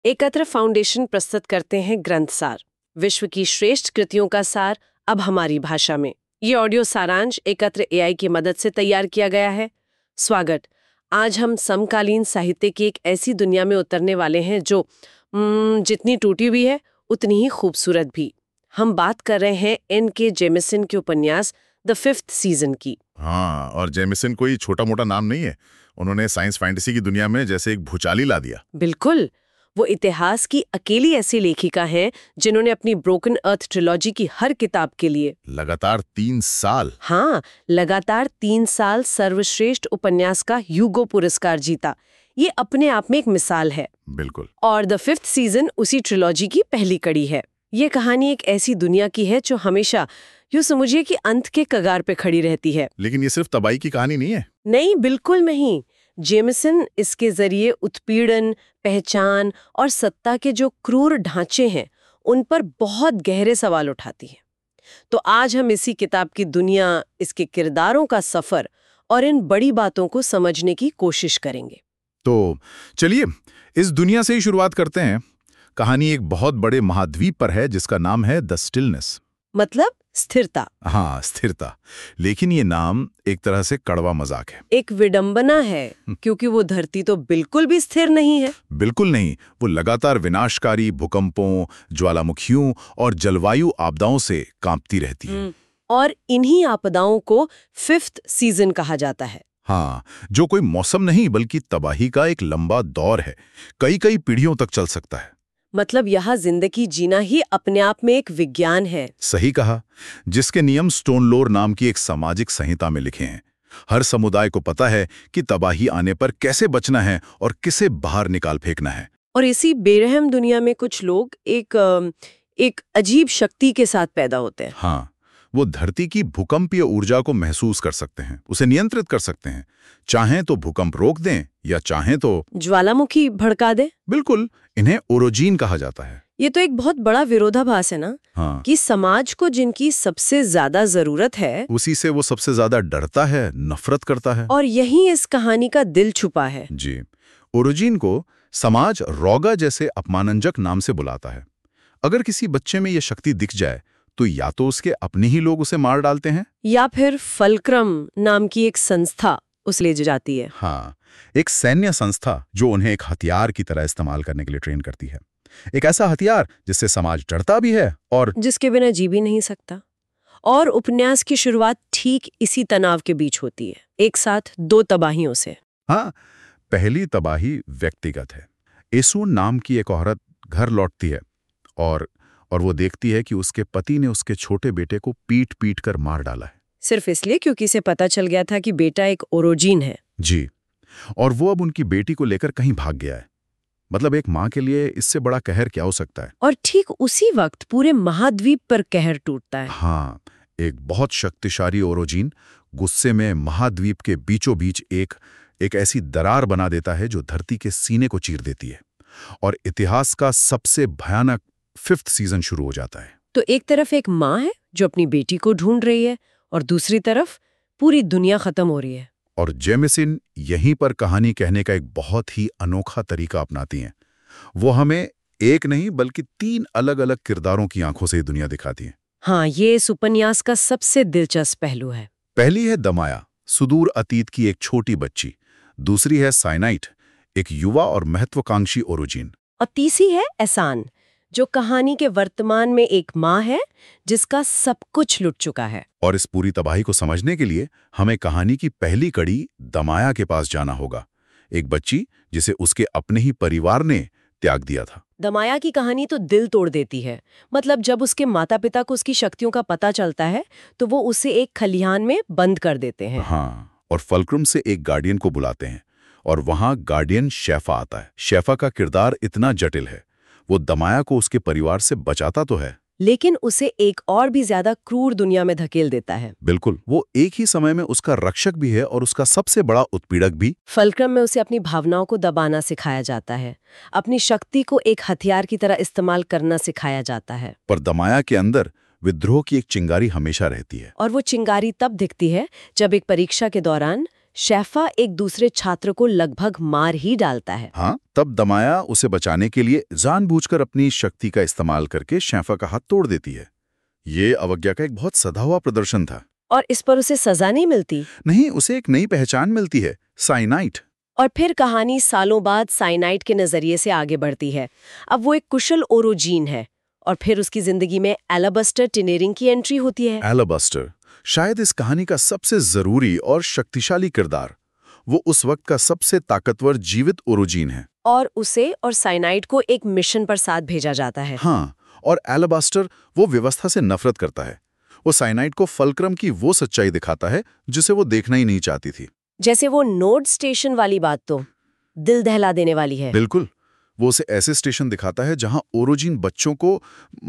एकत्र फाउंडेशन प्रस्तुत करते हैं ग्रंथ सार, विश्व की श्रेष्ठ कृतियों का सार अब हमारी भाषा में। ये ऑडियो सारांश एकत्र एआई की मदद से तैयार किया गया है। स्वागत। आज हम समकालीन साहित्य की एक ऐसी दुनिया में उतरने वाले हैं जो जितनी टूटी हुई है उतनी ही खूबसूरत भी। हम बात कर रहे हैं N.K. जेमिसन के उपन्यास द फिफ्थ सीजन की। हाँ, और जेमिसन कोई छोटा मोटा नाम नहीं है। उन्होंने साइंस फैंटेसी की दुनिया में जैसे एक भूचाली ला दिया। बिल्कुल, वो इतिहास की अकेली ऐसी लेखिका हैं जिन्होंने अपनी ब्रोकन अर्थ ट्रिलॉजी की हर किताब के लिए लगातार 3 साल लगातार 3 साल सर्वश्रेष्ठ उपन्यास का ह्यूगो पुरस्कार जीता। ये अपने आप में एक मिसाल है। बिल्कुल। और द फिफ्थ सीजन उसी ट्रिलॉजी की पहली कड़ी है। ये कहानी एक ऐसी दुनिया की है जो हमेशा यूँ समझिए कि अंत के कगार पे खड़ी रहती है। लेकिन ये सिर्फ तबाही की कहानी नहीं है। नहीं, बिल्कुल नहीं। जेमिसन इसके जरिए उत्पीड़न, पहचान और सत्ता के जो क्रूर ढांचे हैं उन पर बहुत गहरे सवाल उठाती है। तो आज हम इसी किताब की दुनिया, इसके किरदारों का सफर और इन बड़ी बातों को समझने की कोशिश करेंगे। तो चलिए इस दुनिया से ही शुरुआत करते हैं। कहानी एक बहुत बड़े महाद्वीप पर है जिसका नाम है द स्टिलनेस, मतलब स्थिरता। हाँ, स्थिरता। लेकिन ये नाम एक तरह से कड़वा मजाक है। एक विडंबना है क्योंकि वो धरती तो बिल्कुल भी स्थिर नहीं है। बिल्कुल नहीं। वो लगातार विनाशकारी भूकंपों, ज्वालामुखियों और जलवायु आपदाओं से कांपती रहती है। और इन्हीं आपदाओं को फिफ्थ सीजन कहा जाता है। हाँ, जो कोई मौसम नहीं बल्कि तबाही का एक लंबा दौर है, कई कई पीढ़ियों तक चल सकता है। मतलब यहाँ जिंदगी जीना ही अपने आप में एक विज्ञान है। सही कहा, जिसके नियम स्टोनलोर नाम की एक सामाजिक संहिता में लिखे हैं। हर समुदाय को पता है कि तबाही आने पर कैसे बचना है और किसे बाहर निकाल फेंकना है। और इसी बेरहम दुनिया में कुछ लोग एक अजीब शक्ति के साथ पैदा होते हैं। हाँ, वो धरती की भूकंपीय ऊर्जा को महसूस कर सकते हैं, उसे नियंत्रित कर सकते हैं। चाहें तो भूकंप रोक दें या चाहें तो ज्वालामुखी भड़का दें। बिल्कुल, इन्हें ओरोजीन कहा जाता है। ये तो एक बहुत बड़ा विरोधाभास है ना। हाँ, कि समाज को जिनकी सबसे ज्यादा जरूरत है उसी से वो सबसे ज्यादा डरता है, नफरत करता है। और यही इस कहानी का दिल छुपा है। जी, ओरोजीन को समाज रोगा जैसे अपमानजनक नाम से बुलाता है। अगर किसी बच्चे में ये शक्ति दिख जाए तो या तो उसके अपने ही लोग उसे मार डालते हैं या फिर फलक्रम नाम की एक संस्था उसे ले जाती है। हाँ, एक सैन्य संस्था जो उन्हें एक हथियार की तरह इस्तेमाल करने के लिए ट्रेन करती है। एक ऐसा हथियार जिससे समाज डरता भी है और जिसके बिना जी भी नहीं सकता। और उपन्यास की शुरुआत ठीक इसी तनाव के बीच होती है, एक साथ दो तबाहियों से। हाँ, पहली तबाही व्यक्तिगत है। एसून नाम की एक औरत घर लौटती है और वो देखती है कि उसके पति ने उसके छोटे बेटे को पीट पीट कर मार डाला है। सिर्फ इसलिए क्योंकि इसे पता चल गया था कि बेटा एक ओरोजीन है। जी, और वो अब उनकी बेटी को लेकर कहीं भाग गया है। मतलब एक माँ के लिए इससे बड़ा कहर क्या हो सकता है। और ठीक उसी वक्त पूरे महाद्वीप पर कहर टूटता है। हाँ, एक बहुत शक्तिशाली ओरोजीन गुस्से में महाद्वीप के बीचों बीच एक ऐसी दरार बना देता है जो धरती के सीने को चीर देती है और इतिहास का सबसे भयानक फिफ्थ सीजन शुरू हो जाता है। तो एक तरफ एक माँ है जो अपनी बेटी को ढूंढ रही है और दूसरी तरफ पूरी दुनिया खत्म हो रही है। और जेमिसन यहीं पर कहानी कहने का एक बहुत ही अनोखा तरीका अपनाती हैं। वो हमें एक नहीं बल्कि 3 अलग-अलग किरदारों की आंखों से ये दुनिया दिखाती हैं। हाँ, ये इस उपन्यास का सबसे दिलचस्प पहलू है। पहली है दमाया, सुदूर अतीत की एक छोटी बच्ची। दूसरी है साइनाइट, एक युवा और महत्वाकांक्षी ओरोजीन। और तीसरी है एहसान, जो कहानी के वर्तमान में एक माँ है जिसका सब कुछ लुट चुका है। और इस पूरी तबाही को समझने के लिए हमें कहानी की पहली कड़ी दमाया के पास जाना होगा। एक बच्ची जिसे उसके अपने ही परिवार ने त्याग दिया था। दमाया की कहानी तो दिल तोड़ देती है। मतलब जब उसके माता पिता को उसकी शक्तियों का पता चलता है तो वो उसे एक खलिहान में बंद कर देते हैं। हाँ, और फलक्रम से एक गार्डियन को बुलाते हैं और वहां गार्डियन शेफा आता है। शेफा का किरदार इतना जटिल है। वो दमाया को उसके परिवार से बचाता तो है लेकिन उसे एक और भी ज्यादा क्रूर दुनिया में धकेल देता है। बिल्कुल, वो एक ही समय में उसका रक्षक भी है और उसका सबसे बड़ा उत्पीड़क भी। फलक्रम में उसे अपनी भावनाओं को दबाना सिखाया जाता है, अपनी शक्ति को एक हथियार की तरह इस्तेमाल करना सिखाया जाता है। पर दमाया के अंदर विद्रोह की एक चिंगारी हमेशा रहती है। और वो चिंगारी तब दिखती है जब एक परीक्षा के दौरान शेफा एक दूसरे छात्र को लगभग मार ही डालता है। हाँ, तब दमाया उसे बचाने के लिए जानबूझकर अपनी शक्ति का इस्तेमाल करके शेफा का हाथ तोड़ देती है। ये अवज्ञा का एक बहुत सधा हुआ प्रदर्शन था। और इस पर उसे सजा नहीं मिलती। नहीं, उसे एक नई पहचान मिलती है, साइनाइट। और फिर कहानी सालों बाद साइनाइट के नजरिए से आगे बढ़ती है। अब वो एक कुशल ओरोजीन है और फिर उसकी जिंदगी में एलाबस्टर टिनेरिंग की एंट्री होती है। एलाबस्टर शायद इस कहानी का सबसे जरूरी और शक्तिशाली किरदार। वो उस वक्त का सबसे ताकतवर जीवित ओरोजीन है। और उसे और साइनाइट को एक मिशन पर साथ भेजा जाता है। हाँ, और एलाबस्टर वो व्यवस्था से नफरत करता है। वो साइनाइट को फल्क्रम की वो सच्चाई दिखाता है जिसे वो देखना ही नहीं चाहती थी। जैसे वो नोड स्टेशन वाली बात तो दिल दहला देने वाली है। बिल्कुल, वो उसे ऐसे स्टेशन दिखाता है जहां ओरोजीन बच्चों को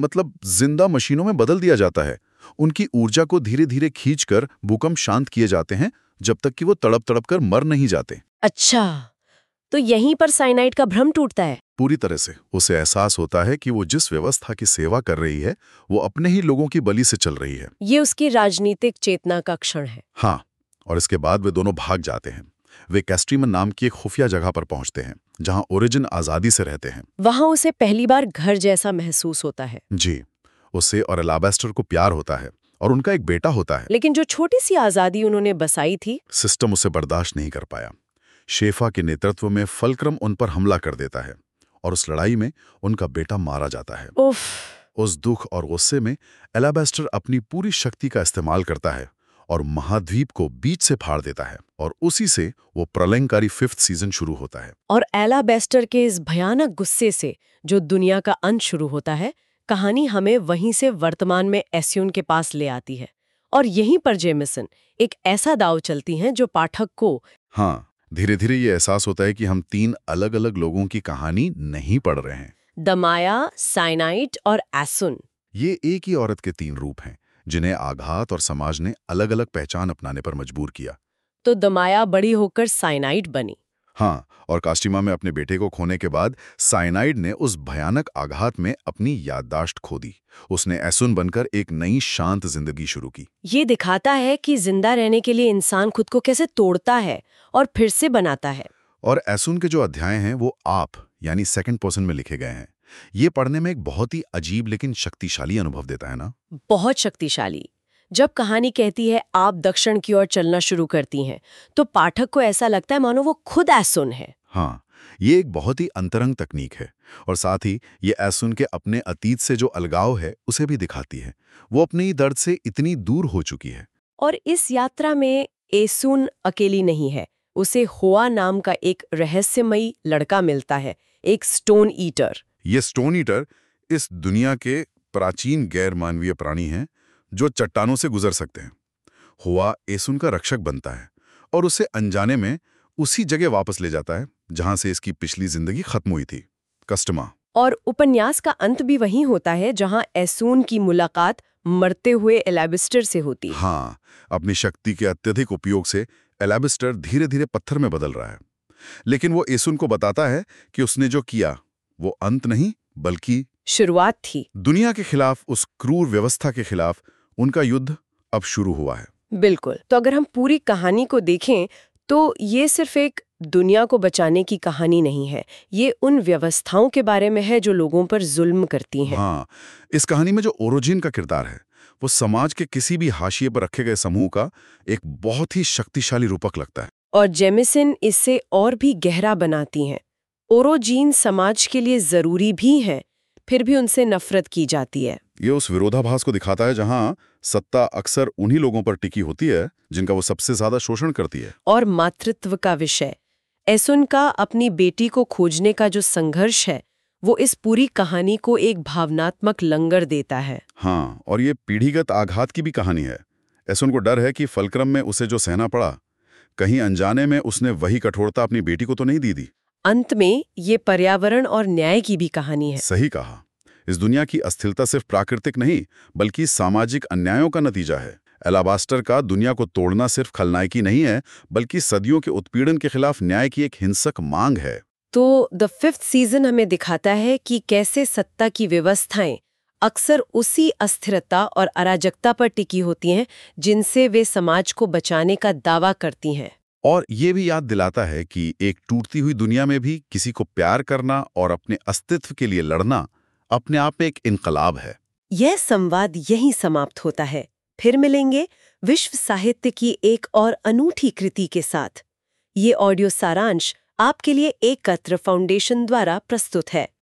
जिंदा मशीनों में बदल दिया जाता है। उनकी ऊर्जा को धीरे धीरे खींचकर भूकंप शांत किए जाते हैं जब तक कि वो तड़प तड़प कर मर नहीं जाते। अच्छा, तो यहीं पर साइनाइट का भ्रम टूटता है। पूरी तरह से उसे एहसास होता है कि वो जिस व्यवस्था की सेवा कर रही है वो अपने ही लोगों की बलि से चल रही है। ये उसकी राजनीतिक चेतना का क्षण है। हाँ, और इसके बाद वे दोनों भाग जाते हैं। वे कैस्ट्रीमन नाम की एक खुफिया जगह पर पहुंचते हैं जहां ओरिजिन आजादी से रहते हैं। वहां उसे पहली बार घर जैसा महसूस होता है। जी, उसे और एलाबस्टर को प्यार होता है और उनका एक बेटा होता है। लेकिन जो छोटी सी आजादी उन्होंने बसाई थी, सिस्टम उसे बर्दाश्त नहीं कर पाया। शेफा के नेतृत्व में फल्क्रम उन पर हमला कर देता है और उस लड़ाई में उनका बेटा मारा जाता है। उफ। उस दुख और गुस्से में एलाबस्टर अपनी पूरी शक्ति का इस्तेमाल करता है और महाद्वीप को बीच से फाड़ देता है और उसी से वो प्रलयंकारी 5th सीजन शुरू होता है। और एलाबस्टर के इस भयानक गुस्से से जो दुनिया का अंत शुरू होता है, कहानी हमें वहीं से वर्तमान में एस्यून के पास ले आती है। और यहीं पर जेमिसन एक ऐसा दांव चलती हैं जो पाठक को धीरे धीरे ये एहसास होता है कि हम 3 अलग अलग लोगों की कहानी नहीं पढ़ रहे हैं। दमाया, साइनाइट और एसुन। ये एक ही औरत के 3 रूप हैं जिन्हें आघात और समाज ने अलग अलग पहचान अपनाने पर मजबूर किया। तो दमाया बड़ी होकर साइनाइट बनी। हाँ, और कास्टिमा में अपने बेटे को खोने के बाद साइनाइड ने उस भयानक आघात में अपनी याददाश्त खो दी। उसने एसुन बनकर एक नई शांत जिंदगी शुरू की। ये दिखाता है कि जिंदा रहने के लिए इंसान खुद को कैसे तोड़ता है और फिर से बनाता है। और एसुन के जो अध्याय हैं वो आप यानी 2nd पर्सन में लिखे गए हैं। ये पढ़ने में एक बहुत ही अजीब लेकिन शक्तिशाली अनुभव देता है ना। बहुत शक्तिशाली। जब कहानी कहती है आप दक्षिण की ओर चलना शुरू करती हैं, तो पाठक को ऐसा लगता है मानो वो खुद एसुन है। हाँ, ये एक बहुत ही अंतरंग तकनीक है और साथ ही ये एसुन के अपने अतीत से जो अलगाव है उसे भी दिखाती है। वो अपने ही दर्द से इतनी दूर हो चुकी है। और इस यात्रा में एसुन अकेली नहीं है। उसे होआ नाम का एक रहस्यमयी लड़का मिलता है, एक स्टोन ईटर। ये स्टोन ईटर इस दुनिया के प्राचीन गैर मानवीय प्राणी हैं जो चट्टानों से गुजर सकते हैं। हुआ एसुन का रक्षक बनता है और उसे अनजाने में उसी जगह वापस ले जाता है जहां से इसकी पिछली जिंदगी खत्म हुई थी, कस्टमा। और उपन्यास का अंत भी वहीं होता है जहां एसुन की मुलाकात मरते हुए एलाबस्टर से होती है। हाँ, अपनी शक्ति के अत्यधिक उपयोग से एलाबस्टर धीरे धीरे पत्थर में बदल रहा है, लेकिन वो एसुन को बताता है कि उसने जो किया वो अंत नहीं बल्कि शुरुआत थी। दुनिया के खिलाफ, उस क्रूर व्यवस्था के खिलाफ उनका युद्ध अब शुरू हुआ है। बिल्कुल। तो अगर हम पूरी कहानी को देखें तो ये सिर्फ एक दुनिया को बचाने की कहानी नहीं है, ये उन व्यवस्थाओं के बारे में है जो लोगों पर जुल्म करती हैं। हाँ, इस कहानी में जो ओरोजिन का किरदार है वो समाज के किसी भी हाशिए पर रखे गए समूह का एक बहुत ही शक्तिशाली रूपक लगता है। और जेमिसन इससे और भी गहरा बनाती हैं। ओरोजीन समाज के लिए जरूरी भी है, फिर भी उनसे नफरत की जाती है। ये उस विरोधाभास को दिखाता है जहां सत्ता अक्सर उन्हीं लोगों पर टिकी होती है जिनका वो सबसे ज्यादा शोषण करती है। और मातृत्व का विषय, एसुन का अपनी बेटी को खोजने का जो संघर्ष है, वो इस पूरी कहानी को एक भावनात्मक लंगर देता है। हाँ, और ये पीढ़ीगत आघात की भी कहानी है। एसुन को डर है कि फलक्रम में उसे जो सहना पड़ा, कहीं अनजाने में उसने वही कठोरता अपनी बेटी को तो नहीं दी। अंत में ये पर्यावरण और न्याय की भी कहानी है। सही कहा। इस दुनिया की अस्थिरता सिर्फ प्राकृतिक नहीं बल्कि सामाजिक अन्यायों का नतीजा है। एलाबास्टर का दुनिया को तोड़ना सिर्फ खलनायकी नहीं है बल्कि सदियों के उत्पीड़न के खिलाफ न्याय की एक हिंसक मांग है। तो द 5th सीजन हमें दिखाता है कि कैसे सत्ता की व्यवस्थाएं अक्सर उसी अस्थिरता और अराजकता पर टिकी होती हैं जिनसे वे समाज को बचाने का दावा करती हैं। और ये भी याद दिलाता है कि एक टूटती हुई दुनिया में भी किसी को प्यार करना और अपने अस्तित्व के लिए लड़ना अपने आप में एक इनकलाब है। यह संवाद यहीं समाप्त होता है। फिर मिलेंगे विश्व साहित्य की एक और अनूठी कृति के साथ। ये ऑडियो सारांश आपके लिए एकत्र फाउंडेशन द्वारा प्रस्तुत है।